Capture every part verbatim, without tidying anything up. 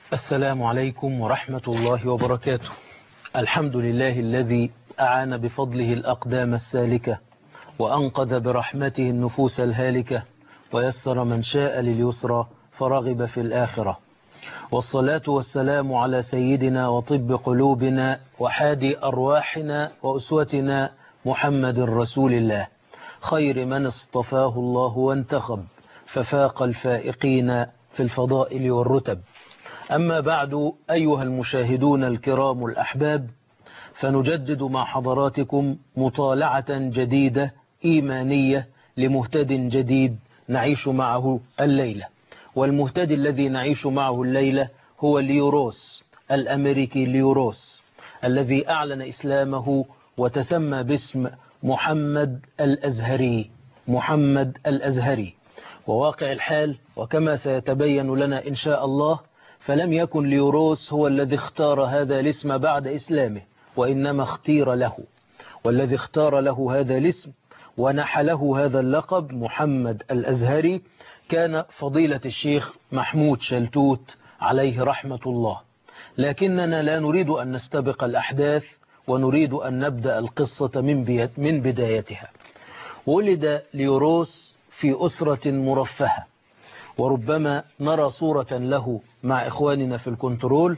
السلام عليكم ورحمة الله وبركاته. الحمد لله الذي أعان بفضله الأقدام السالكة وأنقذ برحمته النفوس الهالكة ويسر من شاء لليسرى فرغب في الآخرة، والصلاة والسلام على سيدنا وطب قلوبنا وحادي أرواحنا وأسوتنا محمد رسول الله، خير من اصطفاه الله وانتخب ففاق الفائقين في الفضائل والرتب. أما بعد، أيها المشاهدون الكرام الأحباب، فنجدد مع حضراتكم مطالعة جديدة إيمانية لمهتد جديد نعيش معه الليلة. والمهتد الذي نعيش معه الليلة هو ليوروس الأمريكي، ليوروس الذي أعلن إسلامه وتسمى باسم محمد الأزهري. محمد الأزهري، وواقع الحال وكما سيتبين لنا إن شاء الله، فلم يكن ليوروس هو الذي اختار هذا الاسم بعد إسلامه، وإنما اختير له، والذي اختار له هذا الاسم ونحله هذا اللقب محمد الأزهري كان فضيلة الشيخ محمود شلتوت عليه رحمة الله. لكننا لا نريد أن نستبق الأحداث، ونريد أن نبدأ القصة من, من بدايتها. ولد ليوروس في أسرة مرفهة، وربما نرى صورة له مع إخواننا في الكنترول.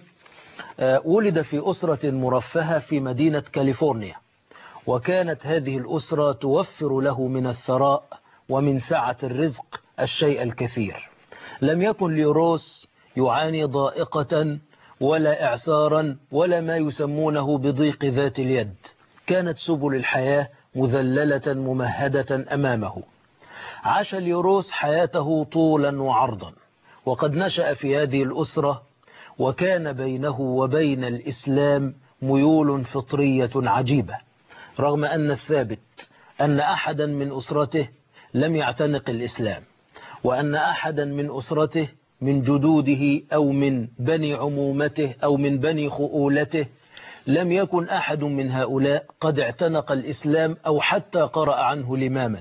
ولد في أسرة مرفهة في مدينة كاليفورنيا، وكانت هذه الأسرة توفر له من الثراء ومن سعة الرزق الشيء الكثير. لم يكن ليوروس يعاني ضائقة ولا إعسارا ولا ما يسمونه بضيق ذات اليد. كانت سبل الحياة مذللة ممهدة أمامه. عاش ليوروس حياته طولا وعرضا، وقد نشأ في هذه الأسرة، وكان بينه وبين الإسلام ميول فطرية عجيبة، رغم أن الثابت أن أحدا من أسرته لم يعتنق الإسلام، وأن أحدا من أسرته من جدوده أو من بني عمومته أو من بني خؤولته لم يكن أحد من هؤلاء قد اعتنق الإسلام أو حتى قرأ عنه لماما.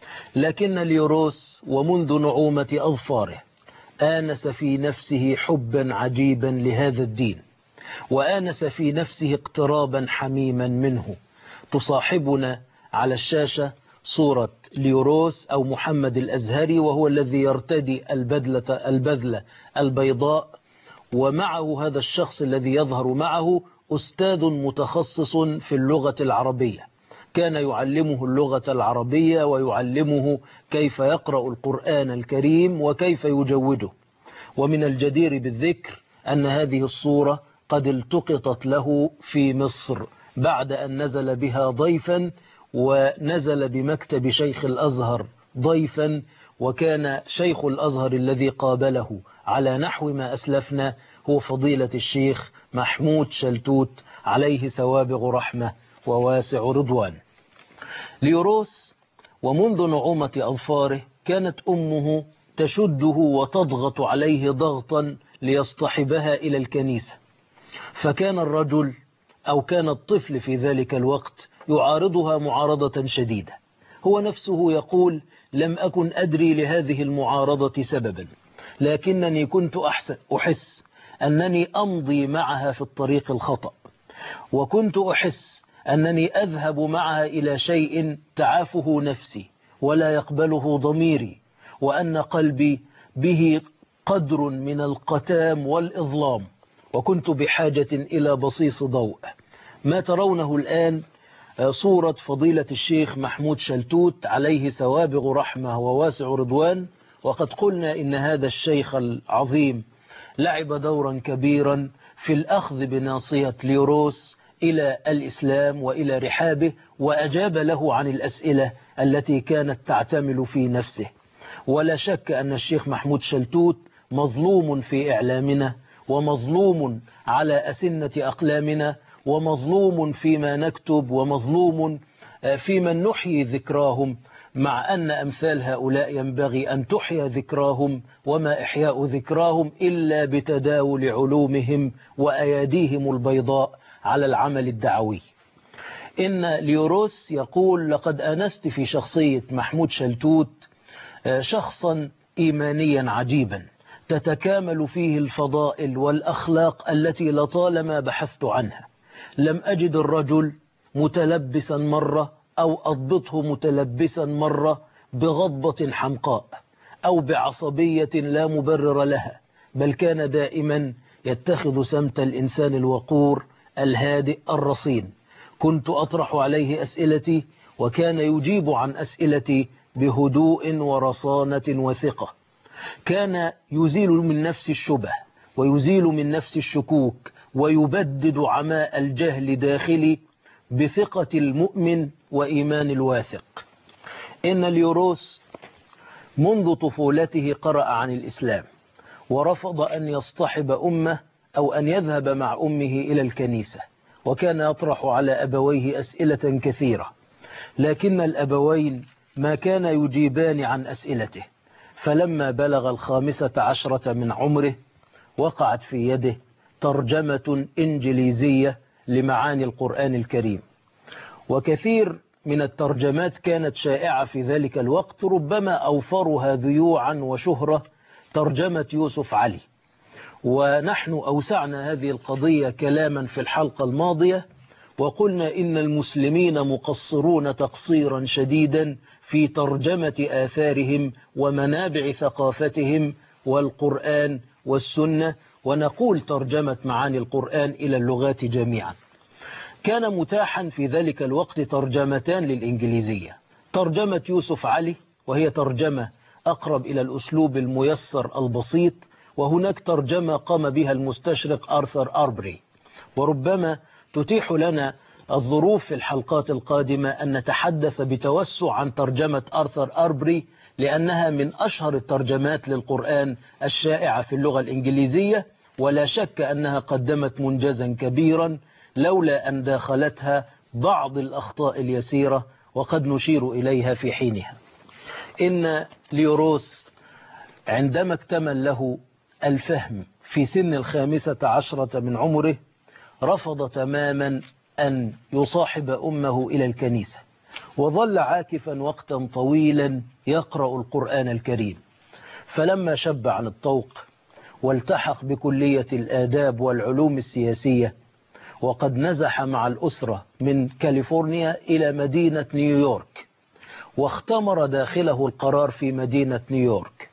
لكن ليوروس ومنذ نعومة أظفاره آنس في نفسه حبا عجيبا لهذا الدين، وآنس في نفسه اقترابا حميما منه. تصاحبنا على الشاشة صورة ليوروس أو محمد الأزهري، وهو الذي يرتدي البدلة البذلة البيضاء، ومعه هذا الشخص الذي يظهر معه أستاذ متخصص في اللغة العربية، كان يعلمه اللغة العربية ويعلمه كيف يقرأ القرآن الكريم وكيف يجوده. ومن الجدير بالذكر أن هذه الصورة قد التقطت له في مصر بعد أن نزل بها ضيفا، ونزل بمكتب شيخ الأزهر ضيفا، وكان شيخ الأزهر الذي قابله على نحو ما أسلفنا هو فضيلة الشيخ محمود شلتوت عليه سوابغ رحمة وواسع رضوان. ليوروس ومنذ نعومة أظفاره كانت أمه تشده وتضغط عليه ضغطا ليصطحبها إلى الكنيسة، فكان الرجل أو كان الطفل في ذلك الوقت يعارضها معارضة شديدة. هو نفسه يقول: لم أكن أدري لهذه المعارضة سببا، لكنني كنت أحسن أحس أنني أمضي معها في الطريق الخطأ، وكنت أحس أنني أذهب معها إلى شيء تعافه نفسي ولا يقبله ضميري، وأن قلبي به قدر من القتام والإظلام، وكنت بحاجة إلى بصيص ضوء. ما ترونه الآن صورة فضيلة الشيخ محمود شلتوت عليه سوابغ رحمة وواسع رضوان. وقد قلنا إن هذا الشيخ العظيم لعب دورا كبيرا في الأخذ بناصية ليوروس إلى الإسلام وإلى رحابه، وأجاب له عن الأسئلة التي كانت تعتمل في نفسه. ولا شك أن الشيخ محمود شلتوت مظلوم في إعلامنا، ومظلوم على أسنة أقلامنا، ومظلوم فيما نكتب، ومظلوم في من نحيي ذكراهم، مع أن أمثال هؤلاء ينبغي أن تحيى ذكراهم، وما إحياء ذكراهم إلا بتداول علومهم وأياديهم البيضاء على العمل الدعوي. إن ليوروس يقول: لقد أنست في شخصية محمود شلتوت شخصا إيمانيا عجيبا، تتكامل فيه الفضائل والأخلاق التي لطالما بحثت عنها. لم أجد الرجل متلبسا مرة أو أضبطه متلبسا مرة بغضبة حمقاء أو بعصبية لا مبرر لها، بل كان دائما يتخذ سمت الإنسان الوقور الهادئ الرصين. كنت أطرح عليه أسئلتي وكان يجيب عن أسئلتي بهدوء ورصانة وثقة. كان يزيل من نفس الشبه ويزيل من نفس الشكوك ويبدد عماء الجهل داخلي بثقة المؤمن وإيمان الواثق. إن اليوروس منذ طفولته قرأ عن الإسلام ورفض أن يصطحب أمه أو أن يذهب مع أمه إلى الكنيسة، وكان يطرح على أبويه أسئلة كثيرة، لكن الأبوين ما كان يجيبان عن أسئلته. فلما بلغ الخامسة عشرة من عمره وقعت في يده ترجمة إنجليزية لمعاني القرآن الكريم، وكثير من الترجمات كانت شائعة في ذلك الوقت، ربما أوفرها ذيوعا وشهرة ترجمة يوسف علي. ونحن أوسعنا هذه القضية كلاما في الحلقة الماضية وقلنا إن المسلمين مقصرون تقصيرا شديدا في ترجمة آثارهم ومنابع ثقافتهم والقرآن والسنة، ونقول ترجمة معاني القرآن إلى اللغات جميعا. كان متاحا في ذلك الوقت ترجمتان للإنجليزية، ترجمة يوسف علي وهي ترجمة أقرب إلى الأسلوب الميسر البسيط، وهناك ترجمة قام بها المستشرق آرثر أربري. وربما تتيح لنا الظروف في الحلقات القادمة أن نتحدث بتوسع عن ترجمة آرثر أربري، لأنها من أشهر الترجمات للقرآن الشائعة في اللغة الإنجليزية، ولا شك أنها قدمت منجزا كبيرا لولا أن داخلتها بعض الأخطاء اليسيرة وقد نشير إليها في حينها. إن ليوروس عندما اكتمل له الفهم في سن الخامسة عشرة من عمره رفض تماما أن يصاحب أمه إلى الكنيسة، وظل عاكفا وقتا طويلا يقرأ القرآن الكريم. فلما شب عن الطوق والتحق بكلية الآداب والعلوم السياسية، وقد نزح مع الأسرة من كاليفورنيا إلى مدينة نيويورك، واختمر داخله القرار في مدينة نيويورك.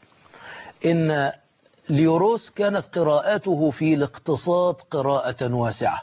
إن ليوروس كانت قراءته في الاقتصاد قراءة واسعة،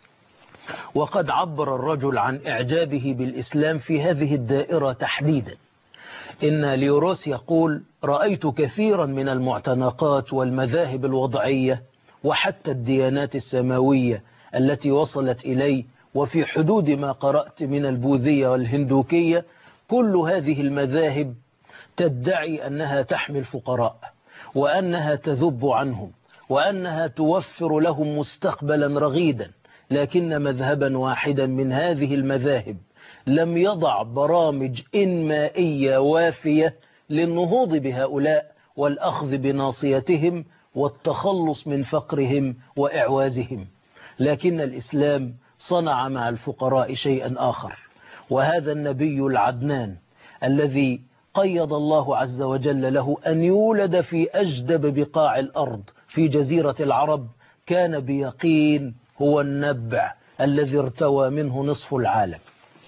وقد عبر الرجل عن إعجابه بالإسلام في هذه الدائرة تحديدا. إن ليوروس يقول: رأيت كثيرا من المعتنقات والمذاهب الوضعية وحتى الديانات السماوية التي وصلت إلي، وفي حدود ما قرأت من البوذية والهندوكية، كل هذه المذاهب تدعي أنها تحمي الفقراء وأنها تذب عنهم وأنها توفر لهم مستقبلا رغيدا، لكن مذهبا واحدا من هذه المذاهب لم يضع برامج إنمائية وافية للنهوض بهؤلاء والأخذ بناصيتهم والتخلص من فقرهم وإعوازهم. لكن الإسلام صنع مع الفقراء شيئا آخر، وهذا النبي العدنان الذي قيض الله عز وجل له أن يولد في أجدب بقاع الأرض في جزيرة العرب كان بيقين هو النبع الذي ارتوى منه نصف العالم.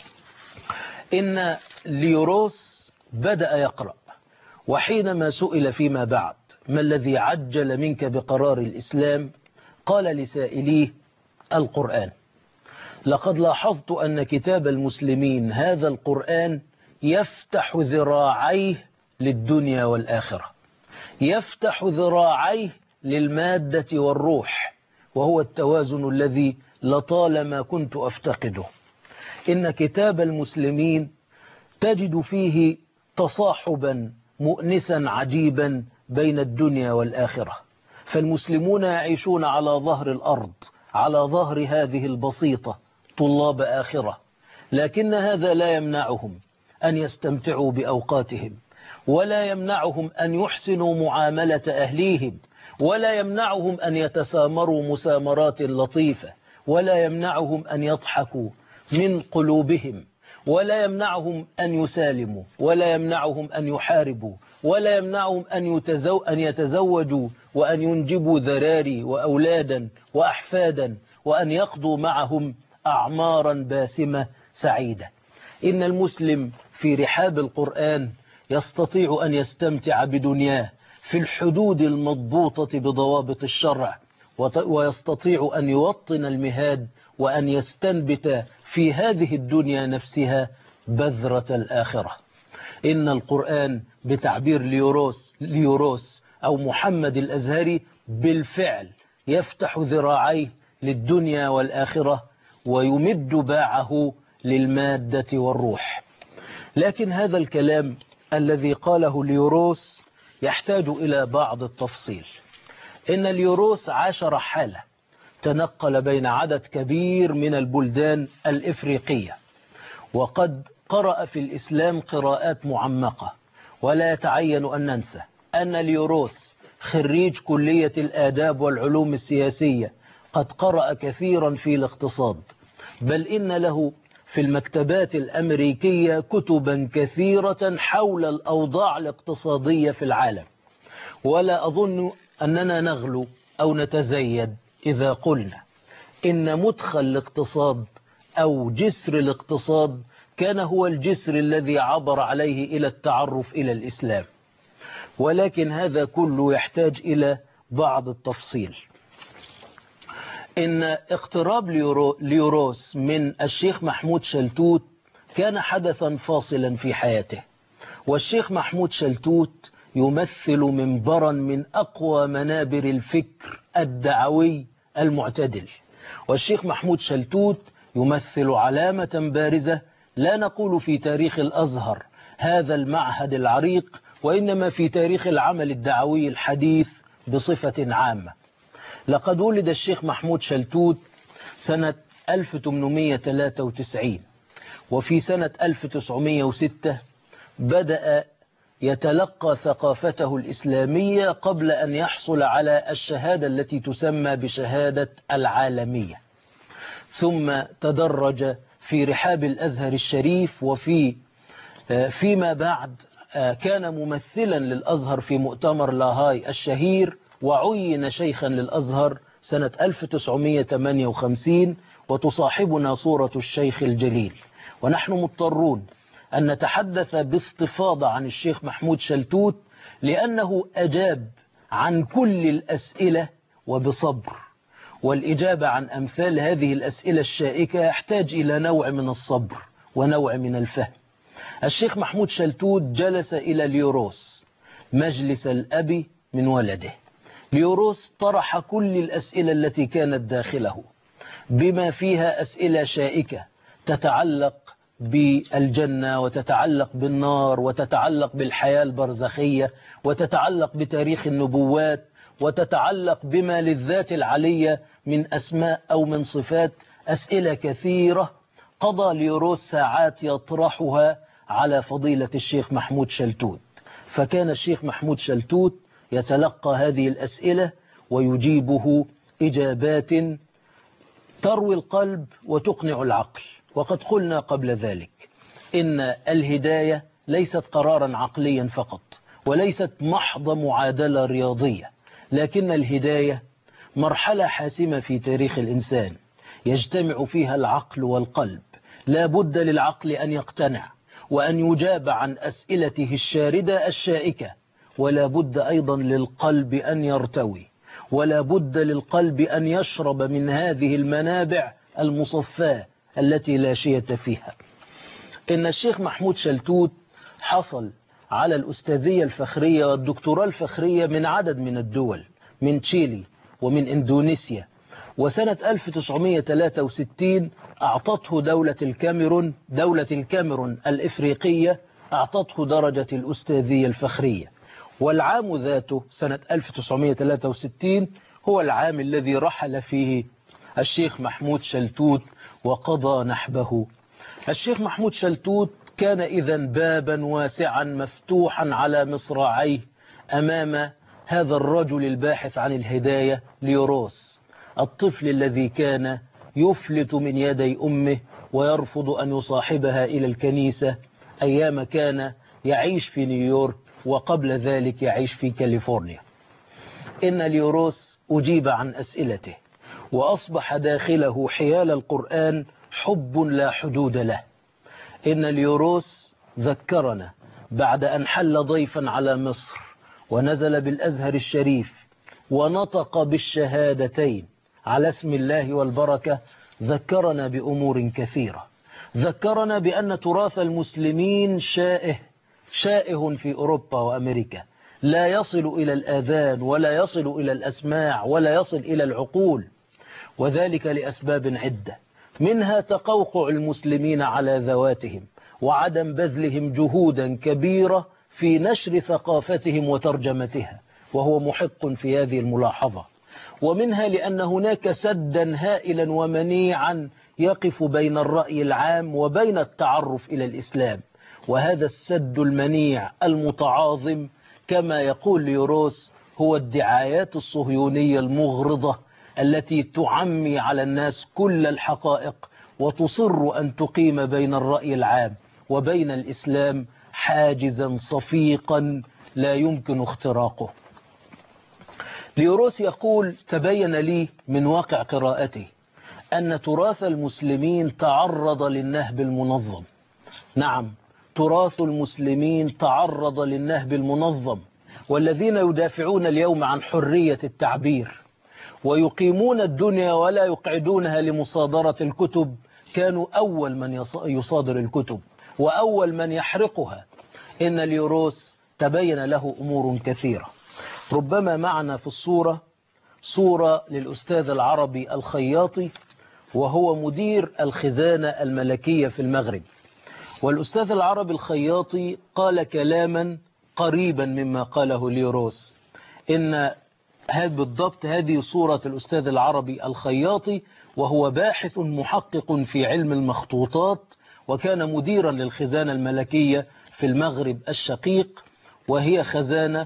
إن ليوروس بدأ يقرأ، وحينما سئل فيما بعد ما الذي عجل منك بقرار الإسلام، قال لسائليه: القرآن. لقد لاحظت أن كتاب المسلمين هذا القرآن يفتح ذراعيه للدنيا والآخرة، يفتح ذراعيه للمادة والروح، وهو التوازن الذي لطالما كنت أفتقده. إن كتاب المسلمين تجد فيه تصاحبا مؤنسا عجيبا بين الدنيا والآخرة، فالمسلمون يعيشون على ظهر الأرض، على ظهر هذه البسيطة طلاب آخرة، لكن هذا لا يمنعهم أن يستمتعوا بأوقاتهم، ولا يمنعهم أن يحسنوا معاملة أهليهم، ولا يمنعهم أن يتسامروا مسامرات لطيفة، ولا يمنعهم أن يضحكوا من قلوبهم، ولا يمنعهم أن يسالموا، ولا يمنعهم أن يحاربوا، ولا يمنعهم أن, يتزو أن يتزوجوا وأن ينجبوا ذراري وأولادا وأحفادا، وأن يقضوا معهم أعمارا باسمة سعيدة. إن المسلم في رحاب القرآن يستطيع أن يستمتع بدنياه في الحدود المضبوطة بضوابط الشرع، ويستطيع أن يوطن المهاد وأن يستنبت في هذه الدنيا نفسها بذرة الآخرة. إن القرآن بتعبير ليوروس, ليوروس أو محمد الأزهري بالفعل يفتح ذراعيه للدنيا والآخرة ويمد باعه للمادة والروح. لكن هذا الكلام الذي قاله ليوروس يحتاج إلى بعض التفصيل. إن ليوروس عاش رحالة، تنقل بين عدد كبير من البلدان الإفريقية، وقد قرأ في الإسلام قراءات معمقة. ولا يتعين أن ننسى أن ليوروس خريج كلية الآداب والعلوم السياسية، قد قرأ كثيرا في الاقتصاد، بل إن له في المكتبات الأمريكية كتبا كثيرة حول الأوضاع الاقتصادية في العالم. ولا أظن أننا نغلو أو نتزيد إذا قلنا إن مدخل الاقتصاد أو جسر الاقتصاد كان هو الجسر الذي عبر عليه إلى التعرف إلى الإسلام. ولكن هذا كله يحتاج إلى بعض التفصيل. إن اقتراب ليوروس من الشيخ محمود شلتوت كان حدثا فاصلا في حياته، والشيخ محمود شلتوت يمثل منبرا من أقوى منابر الفكر الدعوي المعتدل، والشيخ محمود شلتوت يمثل علامة بارزة لا نقول في تاريخ الأزهر هذا المعهد العريق، وإنما في تاريخ العمل الدعوي الحديث بصفة عامة. لقد ولد الشيخ محمود شلتوت سنة ألف وثمانمئة وثلاثة وتسعين، وفي سنة ألف وتسعمئة وستة بدأ يتلقى ثقافته الإسلامية قبل أن يحصل على الشهادة التي تسمى بشهادة العالمية، ثم تدرج في رحاب الأزهر الشريف، وفي فيما بعد كان ممثلا للأزهر في مؤتمر لاهاي الشهير، وعين شيخا للأزهر سنة ألف وتسعمئة وثمانية وخمسين، وتصاحبنا صورة الشيخ الجليل. ونحن مضطرون أن نتحدث باستفاضة عن الشيخ محمود شلتوت لأنه أجاب عن كل الأسئلة وبصبر، والإجابة عن أمثال هذه الأسئلة الشائكة يحتاج إلى نوع من الصبر ونوع من الفهم. الشيخ محمود شلتوت جلس إلى ليوروس مجلس الأب من ولده. ليوروس طرح كل الأسئلة التي كانت داخله، بما فيها أسئلة شائكة تتعلق بالجنة وتتعلق بالنار وتتعلق بالحياة البرزخية وتتعلق بتاريخ النبوات وتتعلق بما للذات العلية من أسماء أو من صفات. أسئلة كثيرة قضى ليوروس ساعات يطرحها على فضيلة الشيخ محمود شلتوت، فكان الشيخ محمود شلتوت يتلقى هذه الأسئلة ويجيبه إجابات تروي القلب وتقنع العقل. وقد قلنا قبل ذلك إن الهداية ليست قرارا عقليا فقط، وليست محض معادلة رياضية، لكن الهداية مرحلة حاسمة في تاريخ الإنسان يجتمع فيها العقل والقلب. لا بد للعقل أن يقتنع وأن يجاب عن أسئلته الشاردة الشائكة، ولا بد أيضا للقلب أن يرتوي، ولا بد للقلب أن يشرب من هذه المنابع المصفاة التي لا شية فيها. إن الشيخ محمود شلتوت حصل على الأستاذية الفخرية والدكتوراه الفخرية من عدد من الدول، من تشيلي ومن إندونيسيا. وسنة ألف وتسعمئة وثلاثة وستين أعطته دولة الكاميرون دولة الكاميرون الإفريقية أعطته درجة الأستاذية الفخرية. والعام ذاته سنة ألف وتسعمئة وثلاثة وستين هو العام الذي رحل فيه الشيخ محمود شلتوت وقضى نحبه. الشيخ محمود شلتوت كان إذن بابا واسعا مفتوحا على مصراعيه أمام هذا الرجل الباحث عن الهداية ليوروس، الطفل الذي كان يفلت من يدي أمه ويرفض أن يصاحبها إلى الكنيسة أيام كان يعيش في نيويورك، وقبل ذلك يعيش في كاليفورنيا. إن اليوروس أجيب عن أسئلته، وأصبح داخله حيال القرآن حب لا حدود له. إن اليوروس ذكرنا بعد أن حل ضيفا على مصر ونزل بالأزهر الشريف ونطق بالشهادتين على اسم الله والبركة، ذكرنا بأمور كثيرة. ذكرنا بأن تراث المسلمين شائه شائه في أوروبا وأمريكا، لا يصل إلى الآذان ولا يصل إلى الأسماع ولا يصل إلى العقول، وذلك لأسباب عدة، منها تقوقع المسلمين على ذواتهم وعدم بذلهم جهودا كبيرة في نشر ثقافتهم وترجمتها، وهو محق في هذه الملاحظة. ومنها لأن هناك سدا هائلا ومنيعا يقف بين الرأي العام وبين التعرف إلى الإسلام، وهذا السد المنيع المتعاظم كما يقول اليوروس هو الدعايات الصهيونية المغرضة التي تعمي على الناس كل الحقائق وتصر أن تقيم بين الرأي العام وبين الإسلام حاجزا صفيقا لا يمكن اختراقه. اليوروس يقول: تبين لي من واقع قراءتي أن تراث المسلمين تعرض للنهب المنظم. نعم، تراث المسلمين تعرض للنهب المنظم، والذين يدافعون اليوم عن حرية التعبير ويقيمون الدنيا ولا يقعدونها لمصادرة الكتب كانوا أول من يصادر الكتب وأول من يحرقها. إن اليوروس تبين له أمور كثيرة. ربما معنا في الصورة صورة للأستاذ العربي الخياطي، وهو مدير الخزانة الملكية في المغرب. والأستاذ العربي الخياطي قال كلاما قريبا مما قاله اليوروس. إن هذا بالضبط هذه صورة الأستاذ العربي الخياطي، وهو باحث محقق في علم المخطوطات، وكان مديرا للخزانة الملكية في المغرب الشقيق، وهي خزانة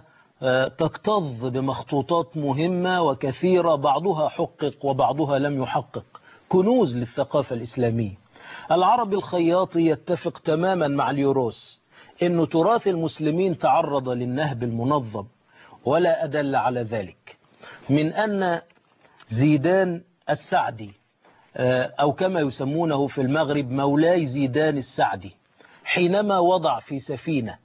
تكتظ بمخطوطات مهمة وكثيرة، بعضها حقق وبعضها لم يحقق، كنوز للثقافة الإسلامية. العربي الخياطي يتفق تماما مع اليوروس إن تراث المسلمين تعرض للنهب المنظم، ولا أدل على ذلك من أن زيدان السعدي، أو كما يسمونه في المغرب مولاي زيدان السعدي، حينما وضع في سفينة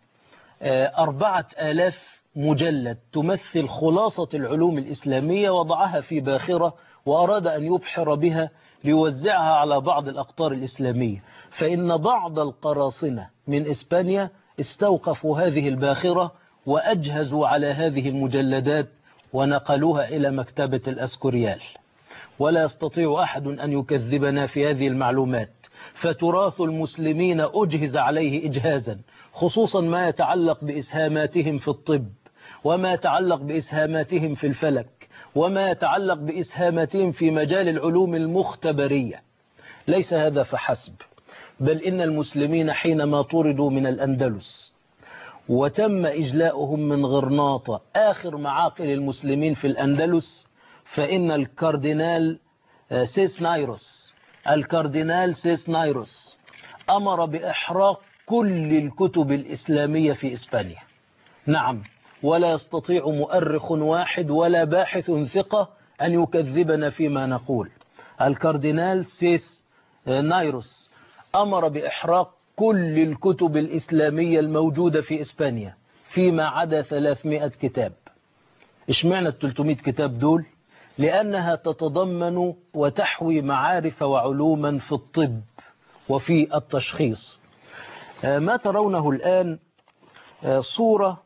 أربعة آلاف مجلد تمثل خلاصة العلوم الإسلامية، وضعها في باخرة وأراد أن يبحر بها ليوزعها على بعض الأقطار الإسلامية، فإن بعض القراصنة من إسبانيا استوقفوا هذه الباخرة وأجهزوا على هذه المجلدات ونقلوها إلى مكتبة الأسكوريال. ولا يستطيع أحد أن يكذبنا في هذه المعلومات، فتراث المسلمين أجهز عليه إجهازا، خصوصا ما يتعلق بإسهاماتهم في الطب، وما يتعلق بإسهاماتهم في الفلك، وما يتعلق بإسهاماتهم في مجال العلوم المختبرية. ليس هذا فحسب، بل إن المسلمين حينما طردوا من الأندلس وتم إجلاؤهم من غرناطة، آخر معاقل المسلمين في الأندلس، فإن الكاردينال سيسنايروس الكاردينال سيسنايروس أمر بإحراق كل الكتب الإسلامية في إسبانيا. نعم، ولا يستطيع مؤرخ واحد ولا باحث ثقة أن يكذبنا فيما نقول. الكاردينال سيسنايروس أمر بإحراق كل الكتب الإسلامية الموجودة في إسبانيا فيما عدا ثلاثمائة كتاب. اشمعنى الثلاثمائة كتاب دول؟ لأنها تتضمن وتحوي معارف وعلوما في الطب وفي التشخيص. ما ترونه الآن صورة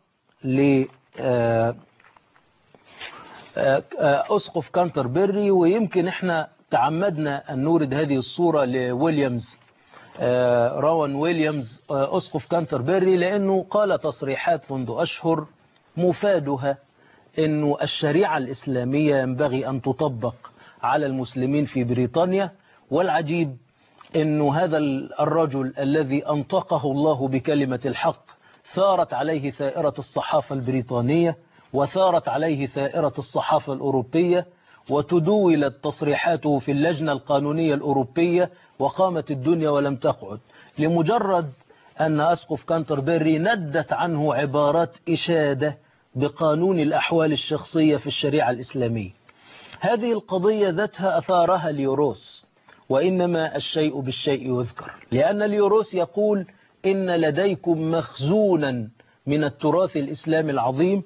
لأسقف كانتربري، ويمكن احنا تعمدنا أن نورد هذه الصورة لويليامز روان ويليامز أسقف كانتربري، لأنه قال تصريحات منذ أشهر مفادها أن الشريعة الإسلامية ينبغي أن تطبق على المسلمين في بريطانيا. والعجيب أن هذا الرجل الذي أنطقه الله بكلمة الحق ثارت عليه ثائرة الصحافة البريطانية، وثارت عليه ثائرة الصحافة الأوروبية، وتدولت تصريحاته في اللجنة القانونية الأوروبية وقامت الدنيا ولم تقعد، لمجرد أن أسقف كانتربري ندت عنه عبارات إشادة بقانون الأحوال الشخصية في الشريعة الإسلامية. هذه القضية ذاتها أثارها اليوروس، وإنما الشيء بالشيء يذكر، لأن اليوروس يقول إن لديكم مخزونا من التراث الإسلامي العظيم.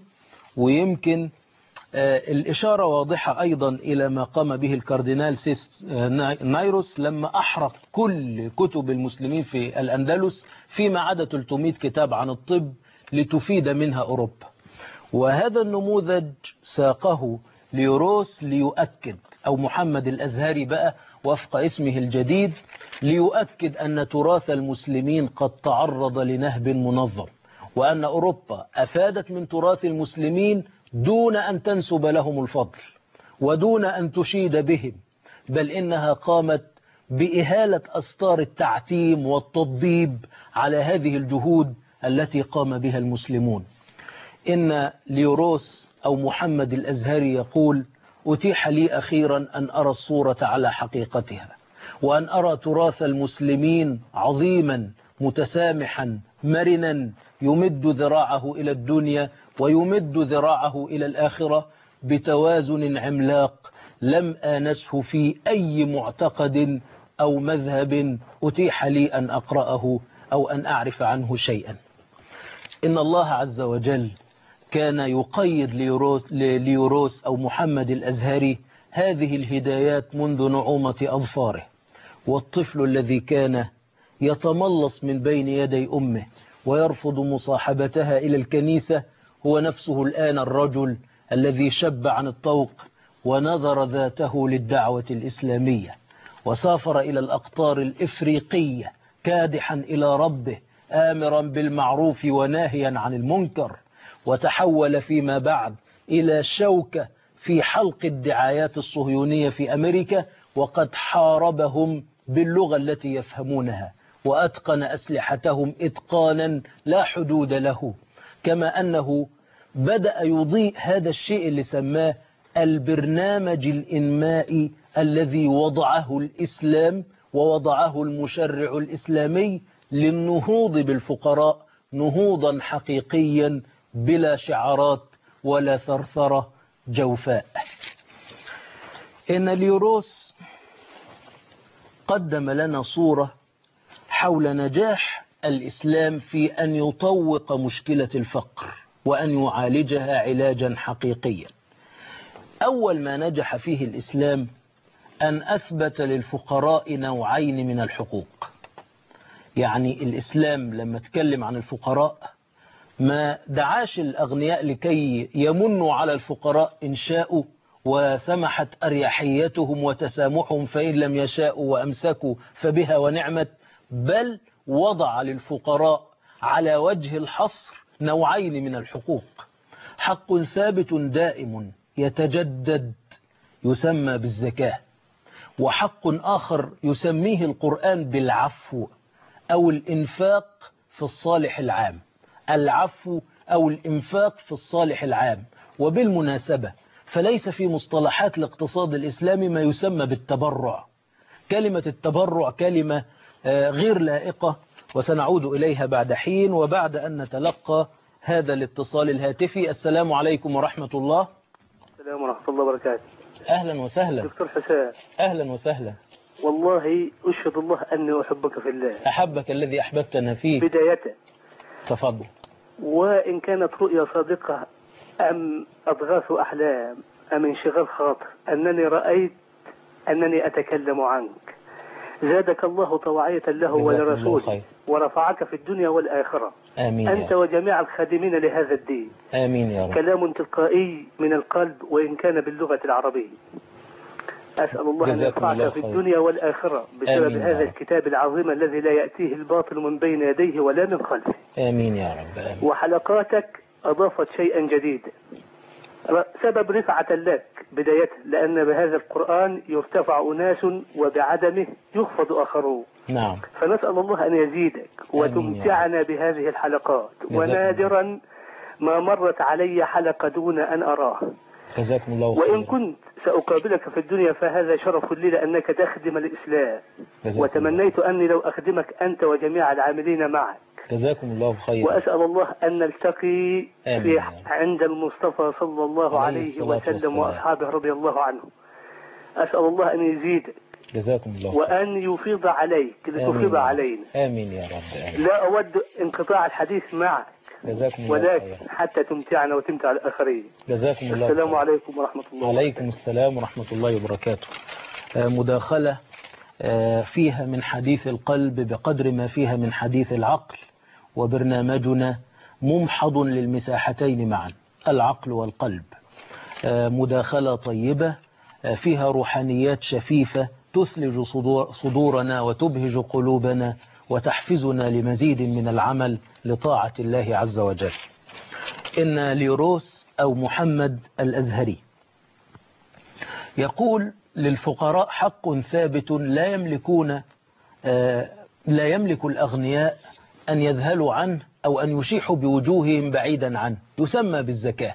ويمكن الإشارة واضحة أيضا إلى ما قام به الكاردينال سيس نايروس لما أحرق كل كتب المسلمين في الأندلس فيما عدا ثلاثمائة كتاب عن الطب لتفيد منها أوروبا. وهذا النموذج ساقه ليوروس ليؤكد، أو محمد الأزهري بقى وفق اسمه الجديد، ليؤكد أن تراث المسلمين قد تعرض لنهب منظم، وأن أوروبا أفادت من تراث المسلمين دون أن تنسب لهم الفضل ودون أن تشيد بهم، بل إنها قامت بإهالة أستار التعتيم والتضبيب على هذه الجهود التي قام بها المسلمون. إن ليوروس أو محمد الأزهري يقول: أتيح لي أخيرا أن أرى الصورة على حقيقتها، وأن أرى تراث المسلمين عظيما متسامحا مرنا يمد ذراعه إلى الدنيا ويمد ذراعه إلى الآخرة بتوازن عملاق لم آنسه في أي معتقد أو مذهب أتيح لي أن أقرأه أو أن أعرف عنه شيئا. إن الله عز وجل كان يقيد ليوروس, ليوروس أو محمد الأزهري هذه الهدايات منذ نعومة أظفاره، والطفل الذي كان يتملص من بين يدي أمه ويرفض مصاحبتها إلى الكنيسة هو نفسه الآن الرجل الذي شب عن الطوق ونظر ذاته للدعوة الإسلامية، وسافر إلى الأقطار الإفريقية كادحا إلى ربه آمرا بالمعروف وناهيا عن المنكر، وتحول فيما بعد إلى شوكة في حلق الدعايات الصهيونية في أمريكا، وقد حاربهم باللغة التي يفهمونها وأتقن أسلحتهم إتقانا لا حدود له. كما أنه بدأ يضيء هذا الشيء اللي سماه البرنامج الإنمائي الذي وضعه الإسلام ووضعه المشرع الإسلامي للنهوض بالفقراء نهوضا حقيقيا بلا شعارات ولا ثرثرة جوفاء. إن اليوروس قدم لنا صورة حول نجاح الإسلام في أن يطوق مشكلة الفقر وأن يعالجها علاجا حقيقيا. أول ما نجح فيه الإسلام أن أثبت للفقراء نوعين من الحقوق. يعني الإسلام لما تكلم عن الفقراء ما دعاش الأغنياء لكي يمنوا على الفقراء إن شاءوا وسمحت أريحيتهم وتسامحهم، فإن لم يشاءوا وأمسكوا فبها ونعمت، بل وضع للفقراء على وجه الحصر نوعين من الحقوق: حق ثابت دائم يتجدد يسمى بالزكاة، وحق آخر يسميه القرآن بالعفو أو الإنفاق في الصالح العام. العفو أو الإنفاق في الصالح العام. وبالمناسبة فليس في مصطلحات الاقتصاد الإسلامي ما يسمى بالتبرع. كلمة التبرع كلمة غير لائقة، وسنعود إليها بعد حين وبعد أن نتلقى هذا الاتصال الهاتفي. السلام عليكم ورحمة الله. السلام ورحمة الله وبركاته. أهلا وسهلا دكتور حسين. أهلا وسهلا. والله أشهد الله أني أحبك في الله. أحبك الذي أحببتنا فيه. بداية تفضل. وإن كانت رؤيا صادقة أم أضغاث أحلام أم انشغال خاطر، أنني رأيت أنني أتكلم عنك. زادك الله طوعية له ولرسوله ورفعك في الدنيا والآخرة. آمين. أنت وجميع الخادمين لهذا الدين. آمين يا رب. كلام تلقائي من القلب وإن كان باللغة العربية. أسأل الله أن يرفعك في الدنيا والآخرة بسبب هذا الكتاب العظيم الذي لا يأتيه الباطل من بين يديه ولا من خلفه. آمين يا رب. آمين. وحلقاتك أضافت شيئا جديدا، سبب رفعة لك بداية، لأن بهذا القرآن يرتفع أناس وبعدمه يخفض آخرون. نعم. فنسأل الله أن يزيدك وتمتعنا بهذه الحلقات. ونادرا ما مرت علي حلقة دون أن أراه. جزاكم الله خيرا. وإن كنت سأقابلك في الدنيا فهذا شرف لي لأنك تخدم الإسلام، وتمنيت أني لو أخدمك أنت وجميع العاملين معك. جزاكم الله خيرا. وأسأل الله أن نلتقي في آمين. عند المصطفى صلى الله عليه وسلم وأصحابه رضي الله عنه. أسأل الله أن يزيدك. جزاكم الله خير. وأن يفيض عليك لتفيض علينا. آمين يا رب. آمين. لا أود انقطاع الحديث معك، جزاكم الله ولكن خير. حتى تمتعنا وتمتع الآخرين. جزاكم الله خير. السلام عليكم ورحمة الله. عليكم السلام ورحمة الله وبركاته. مداخلة فيها من حديث القلب بقدر ما فيها من حديث العقل، وبرنامجنا ممحض للمساحتين معا، العقل والقلب. مداخلة طيبة فيها روحانيات شفيفة تثلج صدور صدورنا وتبهج قلوبنا وتحفزنا لمزيد من العمل لطاعة الله عز وجل. إن ليروس أو محمد الأزهري يقول: للفقراء حق ثابت لا يملكون لا يملك الأغنياء أن يذهلوا عنه أو أن يشيحوا بوجوههم بعيدا عنه، يسمى بالزكاة.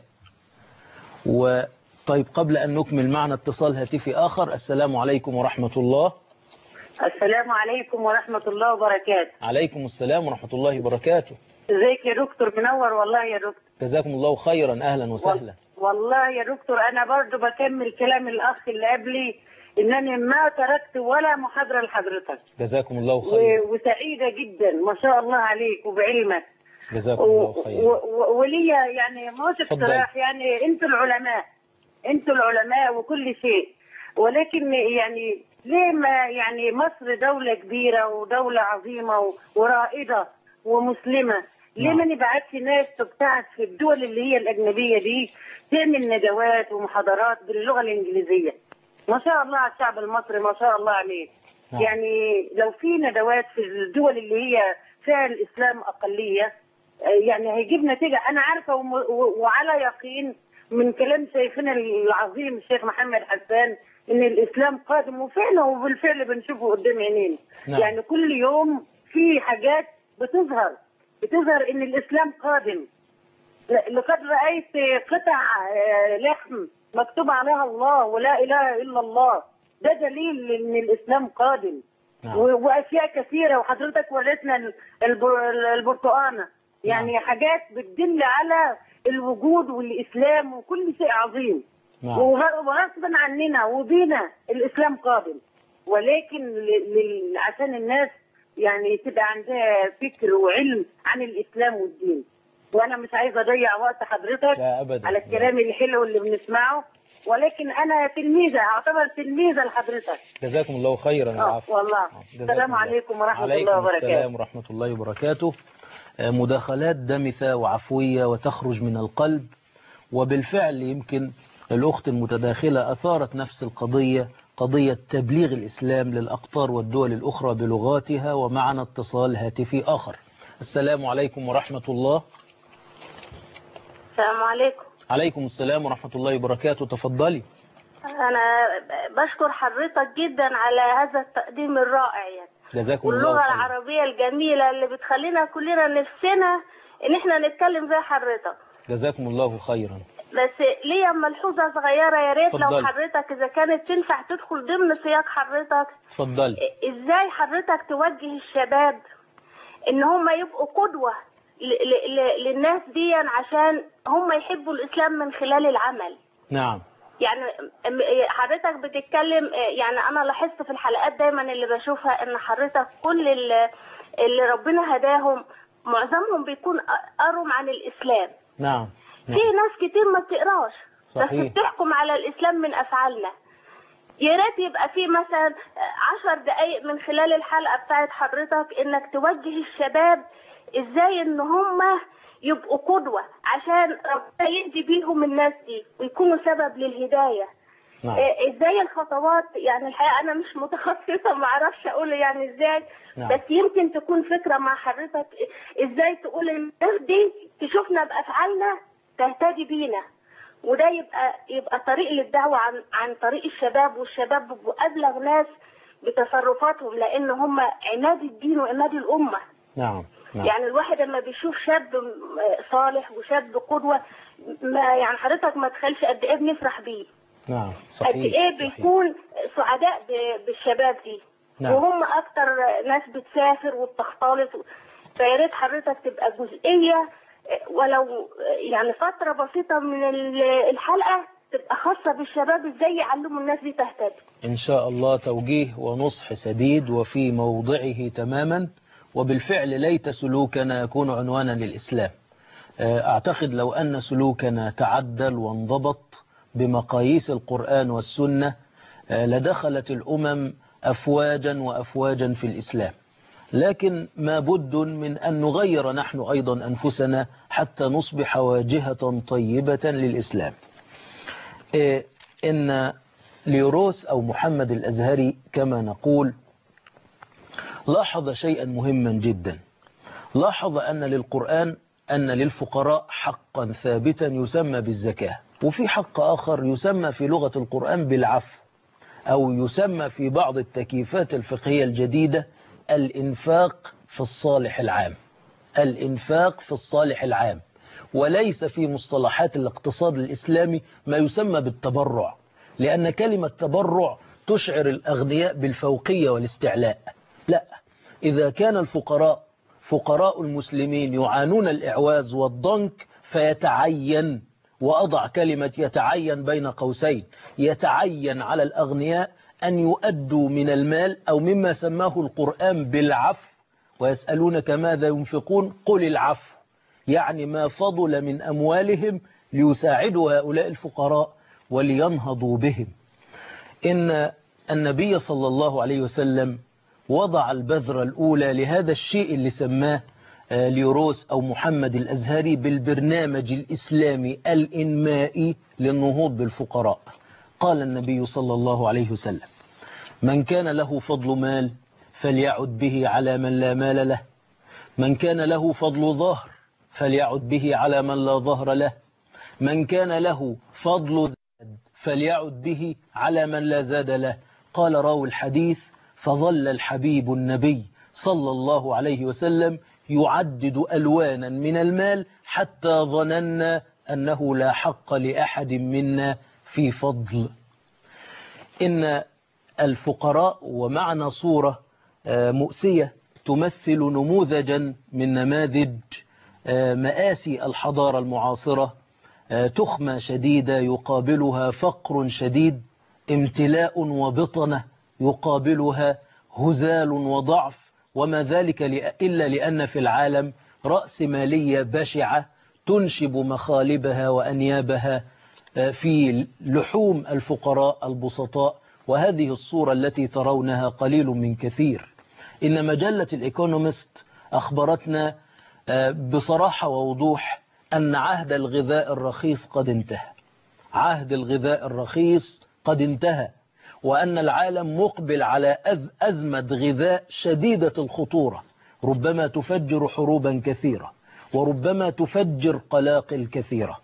وطيب، قبل أن نكمل معنا اتصال هاتفي آخر. السلام عليكم ورحمة الله. السلام عليكم ورحمة الله وبركاته. عليكم السلام ورحمة الله وبركاته. ازيك يا دكتور؟ منور والله يا دكتور. جزاكم الله خيرا. أهلا وسهلا. والله يا دكتور أنا برضو بكمل كلام الأخ اللي قبلي، إنني ما تركت ولا محاضرة لحضرتك. جزاكم الله خيرا. وسعيدة جدا ما شاء الله عليك وبعلمك. جزاكم الله خيرا. وليا يعني موت اقتراح، يعني أنتوا العلماء، أنتوا العلماء وكل شيء، ولكن يعني ليه ما يعني مصر دولة كبيرة ودولة عظيمة ورائدة ومسلمة، ليه ما نبعتش ناس تبتعث في الدول اللي هي الأجنبية دي تعمل ندوات ومحاضرات باللغة الإنجليزية؟ ما شاء الله على الشعب المصري، ما شاء الله عليه. نعم. يعني لو في ندوات في الدول اللي هي فيها الإسلام أقلية يعني هيجيب نتيجة. أنا عارفة وعلى يقين من كلام شيخنا العظيم الشيخ محمد حسان إن الإسلام قادم، وفعلا وبالفعل بنشوفه قدام عينينا. نعم. يعني كل يوم في حاجات بتظهر بتظهر إن الإسلام قادم. لقد رأيت قطع لحم مكتوب عليها الله ولا إله إلا الله، ده دليل إن الإسلام قادم. نعم. وأشياء كثيرة، وحضرتك وريتنا البرتقانة، يعني نعم. حاجات بتدل على الوجود والإسلام وكل شيء عظيم. نعم. وغصبا عننا وبينا الإسلام قادم، ولكن عشان الناس يعني تبقى عندها فكر وعلم عن الإسلام والدين. وأنا مش عايزة أضيع وقت حضرتك على الكلام الحلو اللي بنسمعه، ولكن أنا تلميذة، أعتبر تلميذة لحضرتك. جزاكم الله خيرا. اه والله. السلام عليكم ورحمة الله وبركاته. عليكم السلام ورحمة الله وبركاته. مداخلات دمثة وعفوية وتخرج من القلب، وبالفعل يمكن الأخت المتداخلة أثارت نفس القضية، قضية تبليغ الإسلام للأقطار والدول الأخرى بلغاتها. ومعنا اتصال هاتفي آخر. السلام عليكم ورحمة الله. السلام عليكم. عليكم السلام ورحمة الله وبركاته. تفضلي. أنا بشكر حضرتك جدا على هذا التقديم الرائع يعني. جزاكم الله واللغة خير. العربية الجميلة اللي بتخلينا كلنا نفسنا إن إحنا نتكلم زي حضرتك. جزاكم الله خيرا. بس ليا ملحوظة صغيرة يا ريت لو حضرتك إذا كانت تنفع تدخل ضمن سياق حضرتك. اتفضلي. إزاي حضرتك توجه الشباب إن هم يبقوا قدوة للناس دي عشان هم يحبوا الإسلام من خلال العمل. نعم. يعني حضرتك بتتكلم، يعني أنا لاحظت في الحلقات دايما اللي بشوفها إن حضرتك كل اللي ربنا هداهم معظمهم بيكون قروا عن الإسلام. نعم. في ناس كتير ما بتقراش صحيح. بس بتحكم على الإسلام من أفعالنا. يا ريت يبقى في مثلا عشر دقايق من خلال الحلقة بتاعت حضرتك إنك توجه الشباب إزاي إن هم يبقوا قدوة عشان ربنا يهدي بيهم الناس دي ويكونوا سبب للهداية. نعم. ازاي الخطوات، يعني الحقيقة انا مش متخصصة ما اعرفش اقول يعني ازاي. نعم. بس يمكن تكون فكرة مع حضرتك ازاي تقول الناس دي تشوفنا بافعالنا تهتدي بينا، وده يبقى يبقى طريق للدعوة عن عن طريق الشباب، والشباب بيبقوا ابلغ ناس بتصرفاتهم لان هم عماد الدين وعماد الامة. نعم. نعم. يعني الواحد لما بيشوف شاب صالح وشاب قدوة ما يعني حضرتك ما تخيلش قد ايه بنفرح بيه. نعم صحيح. قد ايه بيكون سعداء بالشباب دي. نعم. وهم اكتر ناس بتسافر وبتختلط، فيا ريت حضرتك تبقى جزئيه ولو يعني فتره بسيطه من الحلقه تبقى خاصه بالشباب، ازاي يعلموا الناس دي تهتدي. ان شاء الله توجيه ونصح سديد وفي موضعه تماما، وبالفعل ليت سلوكنا يكون عنوانا للإسلام. أعتقد لو أن سلوكنا تعدل وانضبط بمقاييس القرآن والسنة لدخلت الأمم أفواجا وأفواجا في الإسلام، لكن ما بد من أن نغير نحن أيضا أنفسنا حتى نصبح واجهة طيبة للإسلام. إن ليروس أو محمد الأزهري كما نقول لاحظ شيئا مهما جدا. لاحظ أن للقرآن أن للفقراء حقا ثابتا يسمى بالزكاة، وفي حق آخر يسمى في لغة القرآن بالعفو، أو يسمى في بعض التكييفات الفقهية الجديدة الإنفاق في الصالح العام. الإنفاق في الصالح العام، وليس في مصطلحات الاقتصاد الإسلامي ما يسمى بالتبرع، لأن كلمة تبرع تشعر الأغنياء بالفوقية والاستعلاء. لا، إذا كان الفقراء فقراء المسلمين يعانون الإعواز والضنك فيتعين، وأضع كلمة يتعين بين قوسين، يتعين على الأغنياء أن يؤدوا من المال أو مما سماه القرآن بالعفو، ويسألونك ماذا ينفقون قل العفو، يعني ما فضل من أموالهم ليساعدوا هؤلاء الفقراء ولينهضوا بهم. إن النبي صلى الله عليه وسلم وضع البذرة الأولى لهذا الشيء اللي سماه ليروس أو محمد الأزهري بالبرنامج الإسلامي الإنمائي للنهوض بالفقراء. قال النبي صلى الله عليه وسلم: من كان له فضل مال فليعد به على من لا مال له، من كان له فضل ظهر فليعد به على من لا ظهر له، من كان له فضل زاد فليعد به على من لا زاد له. قال راوي الحديث: فظل الحبيب النبي صلى الله عليه وسلم يعدد ألوانا من المال حتى ظننا أنه لا حق لأحد منا في فضل. إن الفقراء ومعنا صورة مؤسية تمثل نموذجا من نماذج مآسي الحضارة المعاصرة، تخمة شديدة يقابلها فقر شديد، امتلاء وبطنة يقابلها هزال وضعف، وما ذلك إلا لأن في العالم رأسمالية بشعة تنشب مخالبها وأنيابها في لحوم الفقراء البسطاء، وهذه الصورة التي ترونها قليل من كثير. إن مجلة الإيكونومست أخبرتنا بصراحة ووضوح أن عهد الغذاء الرخيص قد انتهى. عهد الغذاء الرخيص قد انتهى، وأن العالم مقبل على أزمة غذاء شديدة الخطورة، ربما تفجر حروبا كثيرة، وربما تفجر قلاقل كثيرة.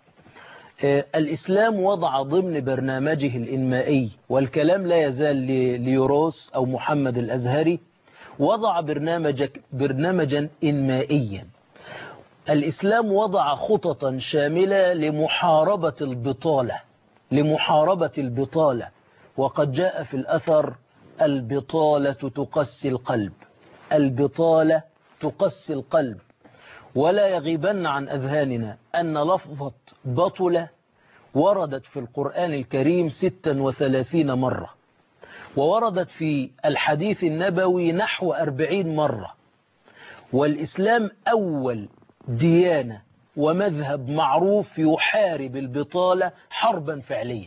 الإسلام وضع ضمن برنامجه الإنمائي، والكلام لا يزال ليوروس أو محمد الأزهري، وضع برنامج برنامجا إنمائيا. الإسلام وضع خططا شاملة لمحاربة البطالة، لمحاربة البطالة. وقد جاء في الأثر: البطالة تقسي القلب، البطالة تقسي القلب. ولا يغيبن عن أذهاننا أن لفظة بطلة وردت في القرآن الكريم ستة وثلاثين مرة، ووردت في الحديث النبوي نحو أربعين مرة. والإسلام أول ديانة ومذهب معروف يحارب البطالة حربا فعلية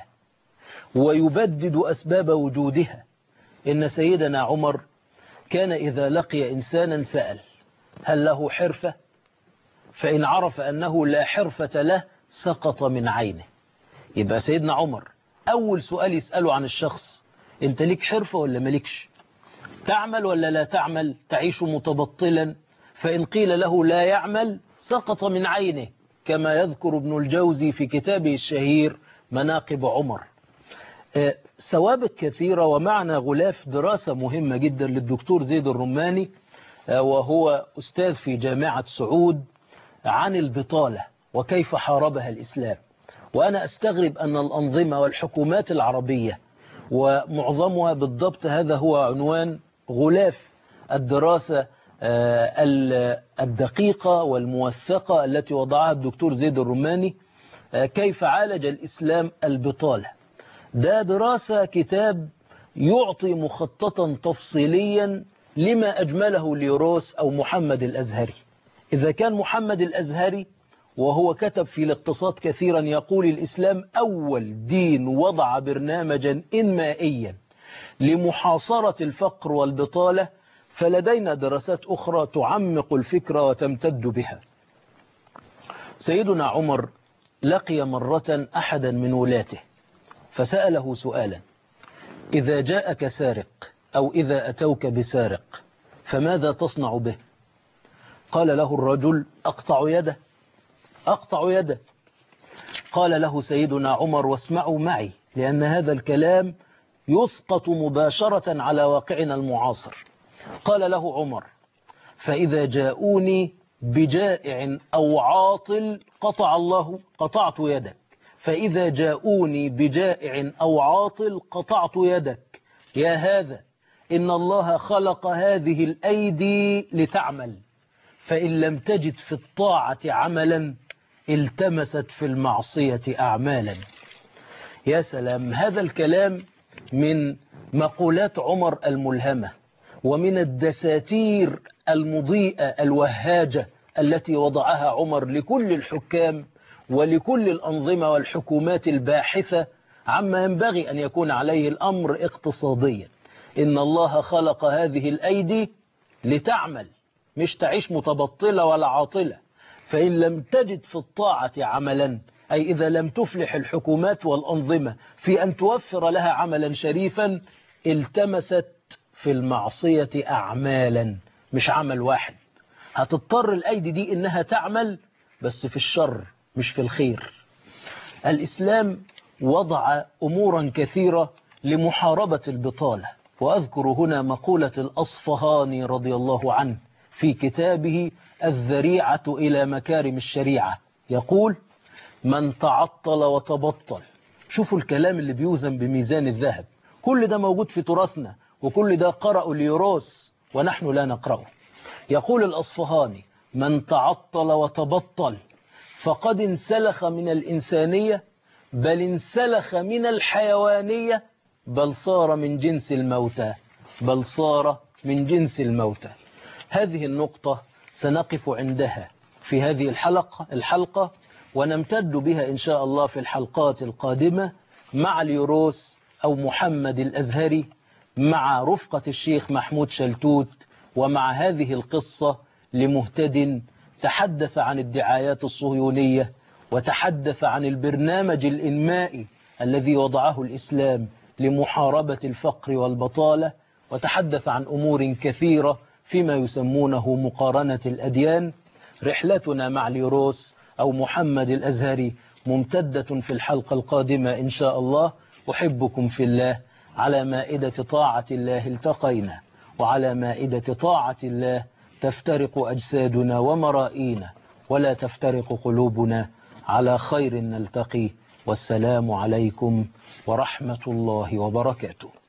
ويبدد أسباب وجودها. إن سيدنا عمر كان إذا لقي إنسانا سأل: هل له حرفة؟ فإن عرف أنه لا حرفة له سقط من عينه. يبقى سيدنا عمر أول سؤال يسأله عن الشخص: أنت ليك حرفة ولا مالكش؟ تعمل ولا لا تعمل؟ تعيش متبطلا؟ فإن قيل له لا يعمل سقط من عينه، كما يذكر ابن الجوزي في كتابه الشهير مناقب عمر. ثوابت كثيرة. ومعنا غلاف دراسة مهمة جدا للدكتور زيد الرماني، وهو أستاذ في جامعة سعود، عن البطالة، وكيف حاربها الإسلام. وأنا أستغرب أن الأنظمة والحكومات العربية ومعظمها بالضبط، هذا هو عنوان غلاف الدراسة الدقيقة والموثقة التي وضعها الدكتور زيد الرماني، كيف عالج الإسلام البطالة. ده دراسة كتاب يعطي مخططا تفصيليا لما أجمله ليروس أو محمد الأزهري. إذا كان محمد الأزهري وهو كتب في الاقتصاد كثيرا يقول الإسلام أول دين وضع برنامجا إنمائيا لمحاصرة الفقر والبطالة، فلدينا دراسات أخرى تعمق الفكرة وتمتد بها. سيدنا عمر لقي مرة أحدا من ولاته فسأله سؤالا: إذا جاءك سارق أو إذا أتوك بسارق فماذا تصنع به؟ قال له الرجل: أقطع يده أقطع يده. قال له سيدنا عمر: واسمعوا معي لأن هذا الكلام يسقط مباشرة على واقعنا المعاصر. قال له عمر: فإذا جاءوني بجائع أو عاطل قطع الله قطعت يدك، فإذا جاءوني بجائع أو عاطل قطعت يدك. يا هذا إن الله خلق هذه الأيدي لتعمل، فإن لم تجد في الطاعة عملا التمست في المعصية أعمالا. يا سلام، هذا الكلام من مقولات عمر الملهمة ومن الدساتير المضيئة الوهاجة التي وضعها عمر لكل الحكام ولكل الأنظمة والحكومات الباحثة عما ينبغي أن يكون عليه الأمر اقتصاديا. إن الله خلق هذه الأيدي لتعمل، مش تعيش متبطلة ولا عاطلة. فإن لم تجد في الطاعة عملا، أي إذا لم تفلح الحكومات والأنظمة في أن توفر لها عملا شريفا، التمست في المعصية أعمالا، مش عمل واحد. هتضطر الأيدي دي إنها تعمل بس في الشر مش في الخير. الإسلام وضع أمورا كثيرة لمحاربة البطالة، وأذكر هنا مقولة الأصفهاني رضي الله عنه في كتابه الذريعة إلى مكارم الشريعة، يقول: من تعطل وتبطل. شوفوا الكلام اللي بيوزن بميزان الذهب. كل ده موجود في تراثنا، وكل ده قرأوا ليروس ونحن لا نقرأه. يقول الأصفهاني: من تعطل وتبطل فقد انسلخ من الإنسانية، بل انسلخ من الحيوانية، بل صار من جنس الموتى بل صار من جنس الموتى. هذه النقطة سنقف عندها في هذه الحلقة الحلقة ونمتد بها إن شاء الله في الحلقات القادمة مع اليروس أو محمد الأزهري، مع رفقة الشيخ محمود شلتوت، ومع هذه القصة لمهتد تحدث عن الدعايات الصهيونية، وتحدث عن البرنامج الإنمائي الذي وضعه الإسلام لمحاربة الفقر والبطالة، وتحدث عن أمور كثيرة فيما يسمونه مقارنة الأديان. رحلتنا مع اليروس أو محمد الأزهري ممتدة في الحلقة القادمة إن شاء الله. أحبكم في الله. على مائدة طاعة الله التقينا، وعلى مائدة طاعة الله تفترق أجسادنا ومرائينا، ولا تفترق قلوبنا. على خير نلتقي، والسلام عليكم ورحمة الله وبركاته.